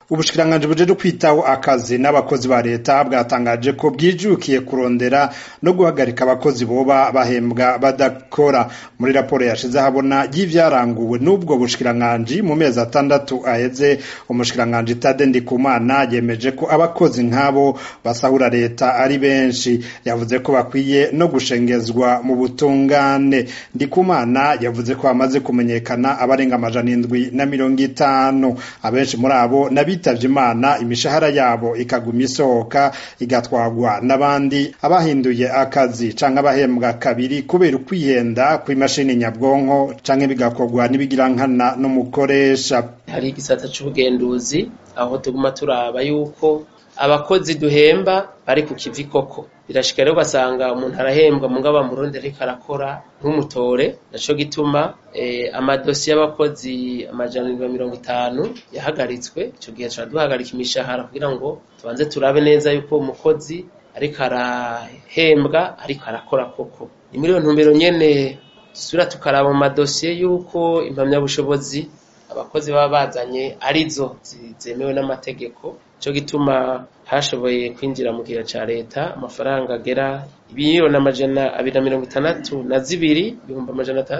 Ubushikiranganji bujeje kwitaho akazi n'abakozi ba leta bwatangaje ko bwijukiye kurondera no guhagarika abakozi boba bahembwa badakora. Muri raporo yashize habona y'ivyaranguwe n'ubwo bushikiranganji mu mezi 6 aheze, umushikiranganji Tade Ndikumana yemeje ko abakozi nk'abo basahura leta ari benshi. Yavuze ko bakwiye no gushengezwa mu butungane. Ndikumana yavuze ko amaze kumenyekana abarenga 750, abenshi muri abo bitavye Imana, imishahara yabo ikaguma isohoka igatwagwa n'abandi abahinduye akazi canke abahembwa kabiri kubera ukwihenda kw'imashini nyabwonko canke bigakorwa n'ibigirankana n'umukoresha. Hari igisata c'ubugenduzi aho tuguma turaba yuko abakozi duhemba bari ku kivi koko. Birashika rero ugasanga umuntu arahembwa mugabo Murundi ariko arakora nk'umutore, naco gituma amadosiye y'abakozi 150 yahagaritswe. Ico gihe duhagarika imishahara kugira ngo tubanze turabe neza yuko umukozi ariko arahembwa ariko arakora koko. Ni muri iyo ntumbero nyene dusubira tukaraba mu madosiye yuko impamyabushobozi abakozi baba bazanye arizo zemewe n'amategeko. Ico gituma hashoboye kwinjira mu gihe ca leta amafaranga agera ibiyoni 262 ibihumbi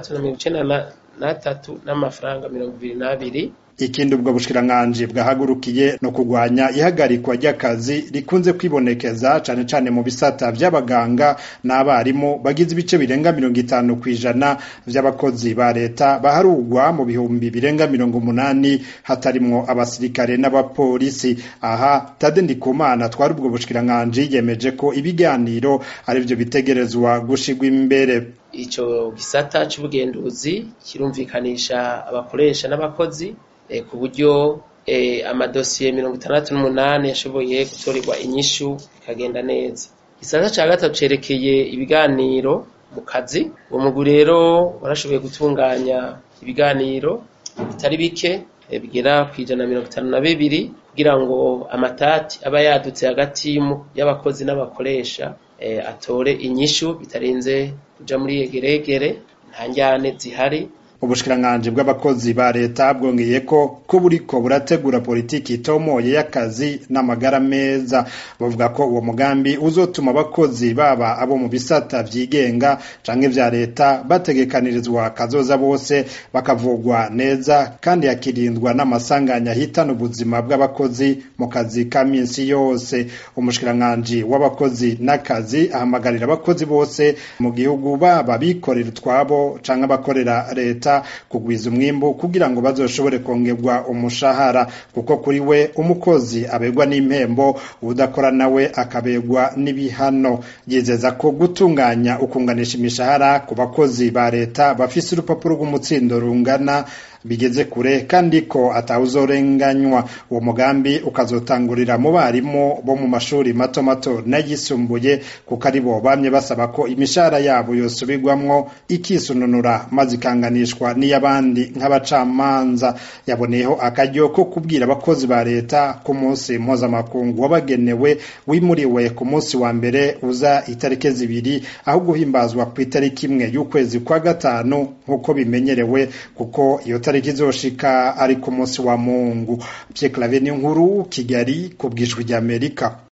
693 n'amafaranga 22. Ikindi ubwo bushikiranganji bwahagurukiye no kugwanya ihagarikwa ry'akazi rikunze kwibonekeza cane cane mu bisata vy'abaganga n'abarimu bagize ibice birenga 50% vy'abakozi ba leta baharugwa mu bihumbi birenga 80 hatarimwo abasirikare n'abapolisi. Aha Tade Ndikumana twari ubwo bushikiranganji yemeje ko ibiganiro ari byo bitegerezwa gushigwa imbere. Ico gisata c'ubugenduzi kirumvikanisha abakoresha n'abakozi ku buryo amadosiye 68 yashoboye gutorerwa inyishu ikagenda neza. Igisata ca gatatu cerekeye ibiganiro mu kazi. Uwo mugwi rero warashoboye gutunganya ibiganiro bitari bike bigera ku 152 kugira ngo amatati aba yadutse hagati y'abakozi n'abakoresha atore inyishu bitarenze kuja muri yegeregere, nta njyane zihari. Ubushikiranganji bw'abakozi ba leta bwongeye ko buriko burategura politiki itomoye y'akazi n'amagara meza. Bavuga ko uwo mugambi uzotuma abakozi baba abo mu bisata vyigenga canke vya leta bategekanirizwa kazoza bose bakavugwa neza kandi yakirindwa n'amasanganya hitana ubuzima bw'abakozi mu kazi ka minsi yose. Umushikiranganji w'abakozi n'akazi ahamagarira abakozi bose mu gihugu baba bikorera utwabo canke abakorera leta kugwiza umwimbu kugira ngo bazoshobore kongerwa umushahara, kuko kuri we umukozi abegwa n'impembo, udakora nawe akabegwa n'ibihano. Yizeza ko gutunganya ukunganisha imishahara ku bakozi ba leta bafise urupapuro rw'umutsindo rungana bigeze kure kandi ko atawuzorenganywa. Uwo mugambi ukazotangurira mu barimu bo mu mashuri mato mato n'ayisumbuye, kuko ari bo bamye basaba ko imishahara yabo yosubirwamwo ikisununura maze ikanganishwa n'iyabandi nk'abacamanza. Yaboneyeho akaryo ko kubwira abakozi ba leta ku munsi mpuzamakungu wabagenewe wimuriwe ku munsi wa mbere uza itariki 2 aho guhimbazwa ku itariki 1 y'ukwezi kwa gatanu nk'uko bimenyerewe, kuko iyo tariki izoshika ari ku munsi wa Mungu. Pierre Claver Niyonkuru, Kigali, ku bw'Ijwi ry'Amerika.